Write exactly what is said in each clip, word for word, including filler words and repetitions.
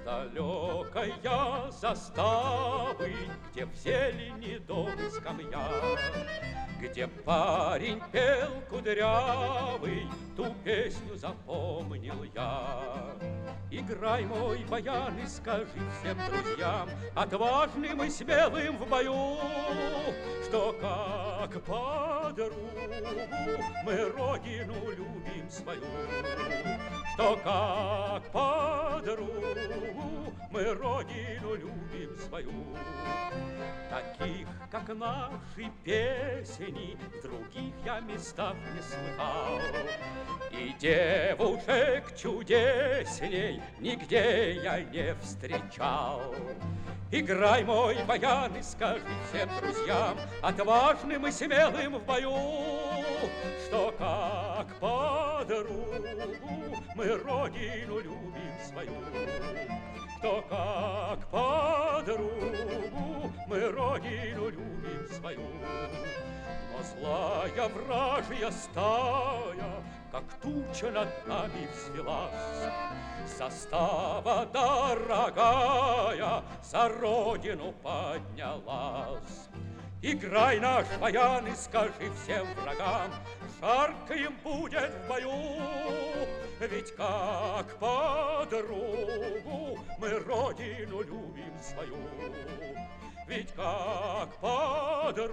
далекой я заставы, где в зелени дом и скамья, где парень пел кудрявый, ту песню запомнил я. Играй, мой баян, и скажи всем друзьям, отважным и смелым в бою, что как подругу мы родину любим свою, что как подругу мы родину любим свою. Таких, как наши песни, в других я местах не слыхал, и девушек чудесней нигде я не встречал. Играй, мой баян, и скажи всем друзьям, отважным и смелым в бою, что как подругу мы родину любим свою, что как подругу мы родину любим свою. Но злая вражья стая, как туча над нами взвелась, застава дорогая за родину поднялась. Играй, наш баян, и скажи всем врагам, жарко им будет в бою, ведь как подругу мы родину любим свою, ведь как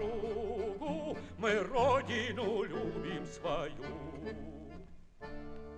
подругу мы родину любим свою.